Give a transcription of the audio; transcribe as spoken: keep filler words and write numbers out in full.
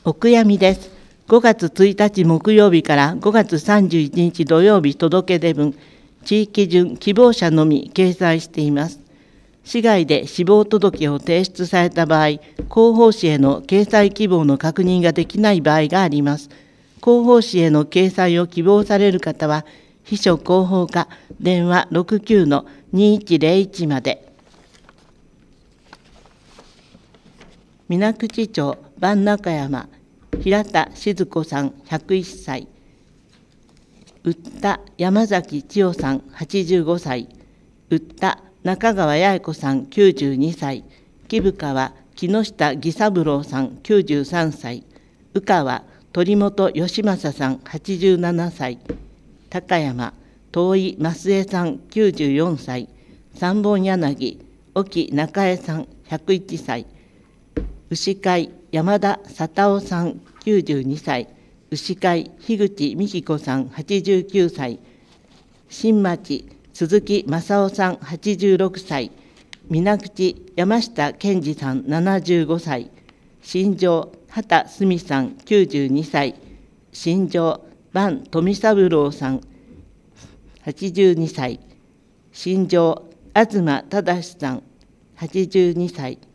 お悔やみです。ごがつついたち木曜日からごがつさんじゅういちにち土曜日届け出分、地域順希望者のみ掲載しています。市外で死亡届を提出された場合、広報誌への掲載希望の確認ができない場合があります。広報誌への掲載を希望される方は、秘書広報課電話 ろくきゅうのにいちゼロいち まで。水口町番中山平田静子さんひゃくいっさい、売った山崎千代さんはちじゅうごさい、売った中川八重子さんきゅうじゅうにさい、木深は木下義三郎さんきゅうじゅうさんさい、宇川鳥本義正さんはちじゅうななさい、高山遠井増江さんきゅうじゅうよんさい、三本柳沖中江さんひゃくいっさい、牛飼山田佐夫さんきゅうじゅうにさい、牛飼樋口美希子さんはちじゅうきゅうさい、新町鈴木正夫さんはちじゅうろくさい、水口山下健二さんななじゅうごさい、新庄畑澄さんきゅうじゅうにさい、新庄伴富三郎さんはちじゅうにさい、新庄東忠さんはちじゅうにさい、